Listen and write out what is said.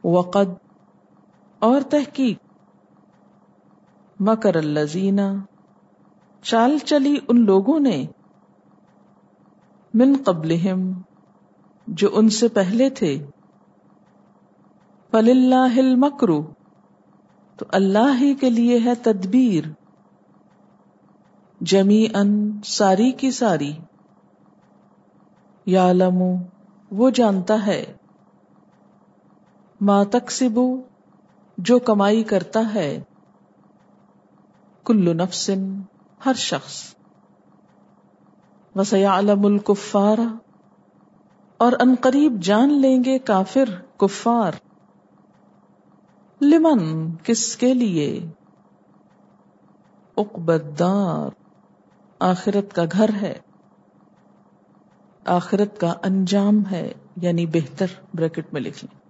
وقد اور تحقیق مکر الذین چال چلی ان لوگوں نے من قبلہم جو ان سے پہلے تھے فللہ المکر تو اللہ ہی کے لیے ہے تدبیر جمیعاً ساری کی ساری یعلم وہ جانتا ہے ما تکسب جو کمائی کرتا ہے کل نفس ہر شخص وسیعلم الکفار اور ان قریب جان لیں گے کافر کفار لمن کس کے لیے عقبی الدار آخرت کا گھر ہے آخرت کا انجام ہے یعنی بہتر بریکٹ میں لکھ لیں